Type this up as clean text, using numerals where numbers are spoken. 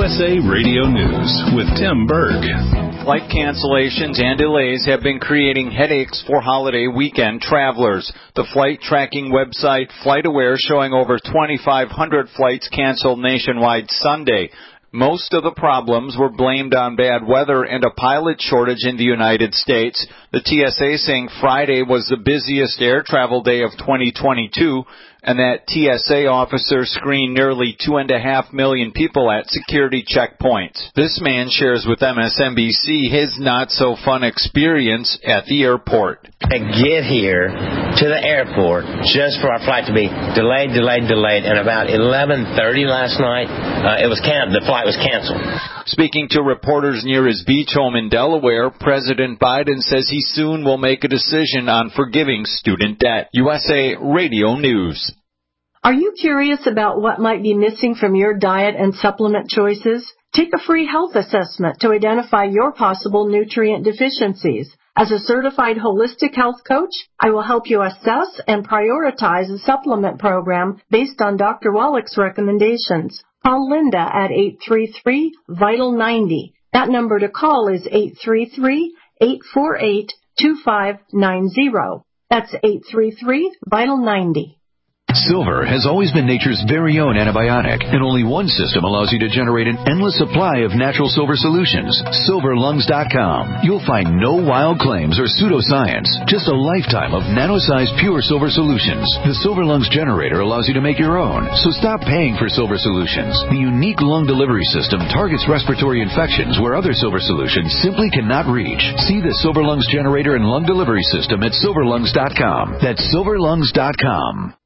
USA Radio News with Tim Berg. Flight cancellations and delays have been creating headaches for holiday weekend travelers. The flight tracking website FlightAware showing over 2,500 flights canceled nationwide Sunday. Most of the problems were blamed on bad weather and a pilot shortage in the United States. The TSA saying Friday was the busiest air travel day of 2022, and that TSA officers screened nearly 2.5 million people at security checkpoints. This man shares with MSNBC his not-so-fun experience at the airport. To get here to the airport just for our flight to be delayed, and about 11:30 last night, the flight was canceled. Speaking to reporters near his beach home in Delaware, President Biden says he soon will make a decision on forgiving student debt. USA Radio News. Are you curious about what might be missing from your diet and supplement choices? Take a free health assessment to identify your possible nutrient deficiencies. As a certified holistic health coach, I will help you assess and prioritize a supplement program based on Dr. Wallach's recommendations. Call Linda at 833-VITAL-90. That number to call is 833-848-2590. That's 833-VITAL-90. Silver has always been nature's very own antibiotic, and only one system allows you to generate an endless supply of natural silver solutions. SilverLungs.com. You'll find no wild claims or pseudoscience, just a lifetime of nano-sized pure silver solutions. The Silver Lungs generator allows you to make your own, so stop paying for silver solutions. The unique lung delivery system targets respiratory infections where other silver solutions simply cannot reach. See the Silver Lungs generator and lung delivery system at SilverLungs.com. That's SilverLungs.com.